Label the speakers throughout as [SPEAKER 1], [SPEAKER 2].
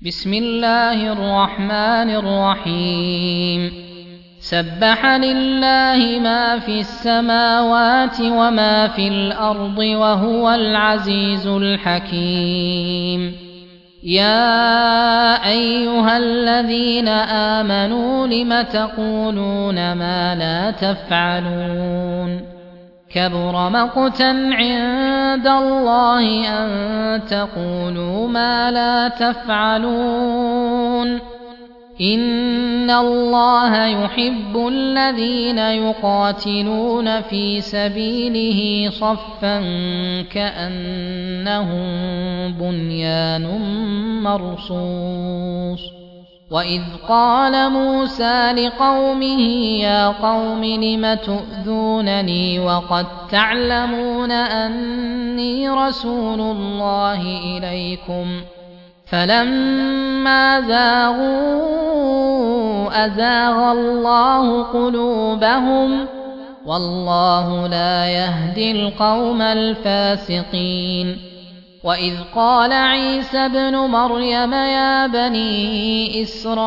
[SPEAKER 1] بسم الله الرحمن الرحيم سبح لله ما في السماوات وما في الأرض وهو العزيز الحكيم يا أيها الذين آمنوا لم تقولون ما لا تفعلون كبر مقتا عند الله أن تقولوا ما لا تفعلون إن الله يحب الذين يقاتلون في سبيله صفا كأنهم بنيان مرصوص وإذ قال موسى لقومه يا قوم لم تؤذونني وقد تعلمون أني رسول الله إليكم فلما زاغوا أزاغ الله قلوبهم والله لا يهدي القوم الفاسقين وإذ قال عيسى ابن مريم يا بني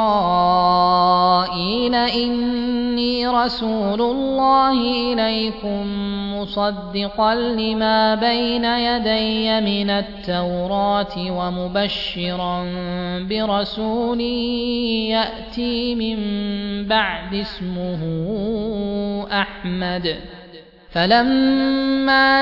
[SPEAKER 1] إسرائيل إني رسول الله إليكم مصدقا لما بين يدي من التوراة ومبشرا برسول يأتي من بعد اسمه أحمد فلما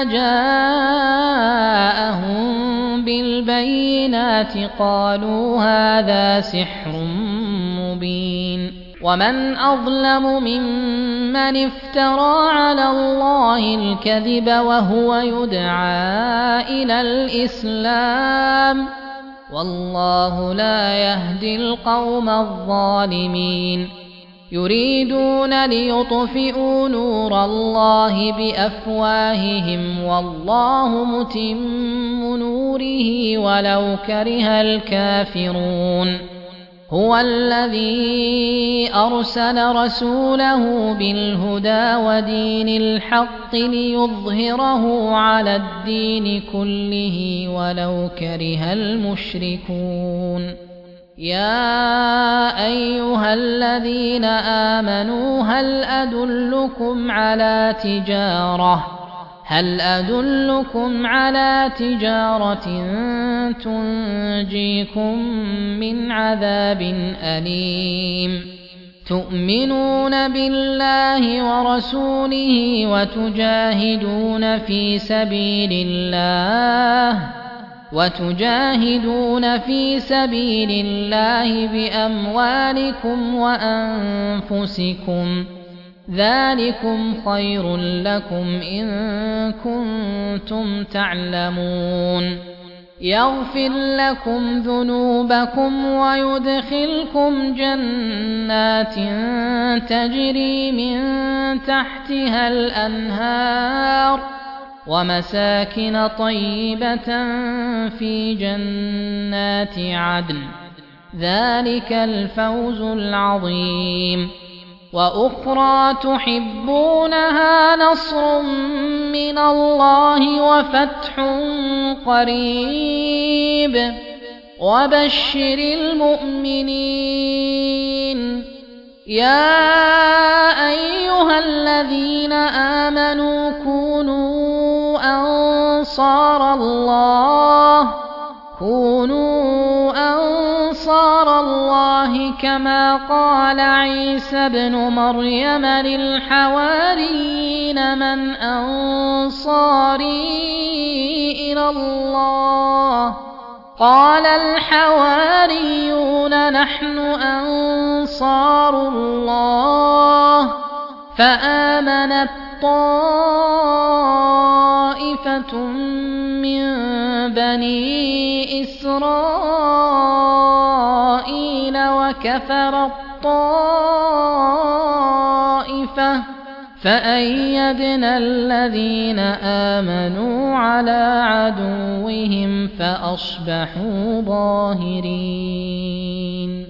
[SPEAKER 1] جاءهم بالبينات قالوا هذا سحر مبين ومن أظلم ممن افترى على الله الكذب وهو يدعى إلى الإسلام والله لا يهدي القوم الظالمين يريدون ليطفئوا نور الله بأفواههم والله متم نوره ولو كره الكافرون هو الذي أرسل رسوله بالهدى ودين الحق ليظهره على الدين كله ولو كره المشركون يا أيها الذين آمنوا هل أدلكم على تجارة تنجيكم من عذاب أليم تؤمنون بالله ورسوله وتجاهدون في سبيل الله بأموالكم وأنفسكم ذلكم خير لكم إن كنتم تعلمون يغفر لكم ذنوبكم ويدخلكم جنات تجري من تحتها الأنهار ومساكن طيبة في جنات عدن ذلك الفوز العظيم وأخرى تحبونها نصر من الله وفتح قريب وبشر المؤمنين يا أيها الذين آمنوا كونوا أنصار الله كما قال عيسى ابن مريم للحواريين من أنصاري إلى الله قال الحواريون نحن أنصار الله فآمنت طائفة من بني إسرائيل وكفرت طائفة فأيدنا الذين آمنوا على عدوهم فأصبحوا ظاهرين